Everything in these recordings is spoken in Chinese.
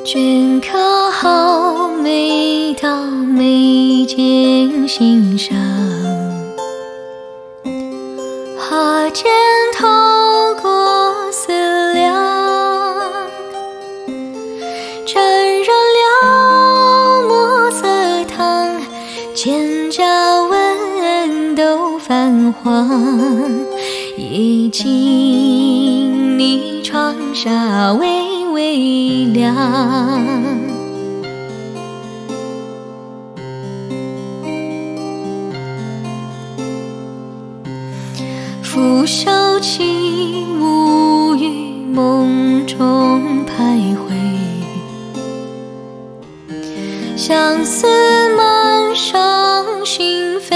镌刻好每道眉间心上，花间透过思量，沾染了墨色烫，蒹葭闻都泛黄，夜静你窗纱微微亮。拂袖起舞于梦中徘徊，相思满伤心扉。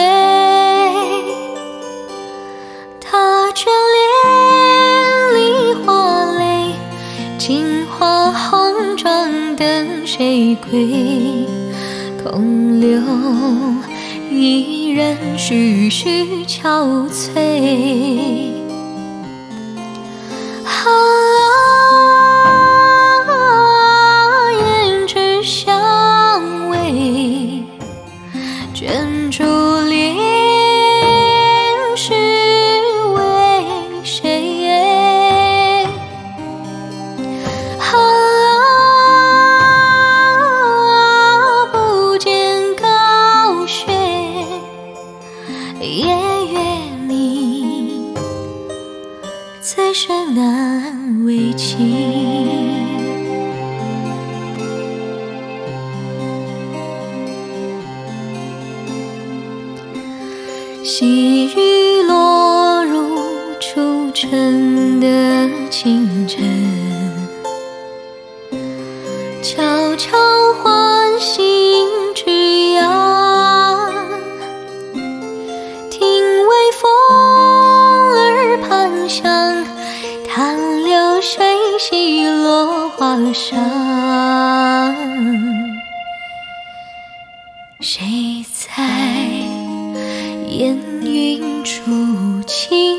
他眷恋梨花泪，金花红妆等谁归？空留一人徐徐憔悴。胭脂香味，卷珠帘是为谁？不见高轩，夜月里，此生难为情。细雨落入初晨的清晨，悄悄唤醒枝桠，听微风儿盘响，叹流水洗落花上。谁在烟云初起？